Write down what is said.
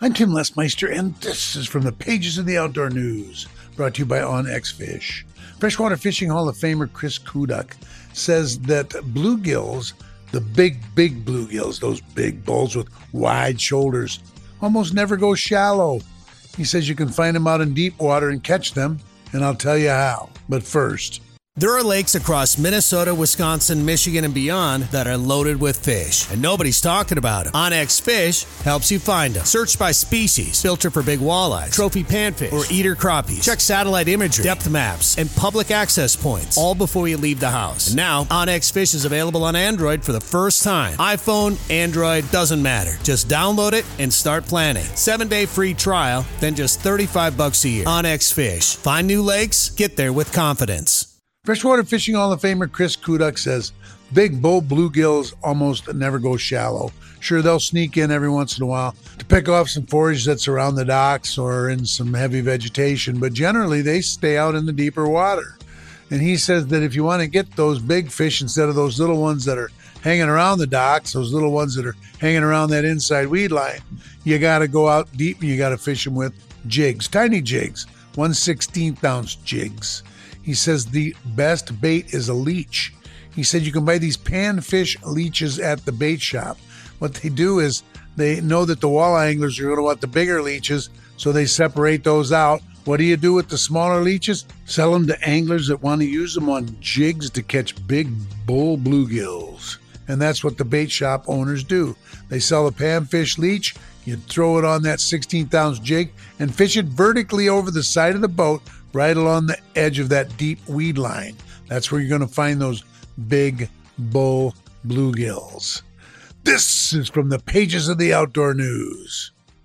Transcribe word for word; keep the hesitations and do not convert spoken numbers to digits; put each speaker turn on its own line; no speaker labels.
I'm Tim Lesmeister, and this is from the pages of the Outdoor News, brought to you by OnX Fish. Freshwater Fishing Hall of Famer Chris Kuduk says that bluegills, the big, big bluegills, those big bulls with wide shoulders, almost never go shallow. He says you can find them out in deep water and catch them, and I'll tell you how. But first,
there are lakes across Minnesota, Wisconsin, Michigan, and beyond that are loaded with fish, and nobody's talking about them. OnX Fish helps you find them. Search by species, filter for big walleyes, trophy panfish, or eater crappies. Check satellite imagery, depth maps, and public access points, all before you leave the house. And now, OnX Fish is available on Android for the first time. iPhone, Android, doesn't matter. Just download it and start planning. Seven-day free trial, then just thirty-five bucks a year. OnX Fish. Find new lakes, get there with confidence.
Freshwater Fishing Hall of Famer Chris Kuduk says big bull bluegills almost never go shallow. Sure, they'll sneak in every once in a while to pick off some forage that's around the docks or in some heavy vegetation, but generally they stay out in the deeper water. And he says that if you want to get those big fish instead of those little ones that are hanging around the docks, those little ones that are hanging around that inside weed line, you got to go out deep and you got to fish them with jigs, tiny jigs, one sixteenth ounce jigs. He says the best bait is a leech. He said you can buy these panfish leeches at the bait shop. What they do is they know that the walleye anglers are going to want the bigger leeches, so they separate those out. What do you do with the smaller leeches? Sell them to anglers that want to use them on jigs to catch big bull bluegills. And that's what the bait shop owners do. They sell a panfish leech, you throw it on that sixteenth ounce jig, and fish it vertically over the side of the boat, right along the edge of that deep weed line. That's where you're going to find those big bull bluegills. This is from the pages of the Outdoor News.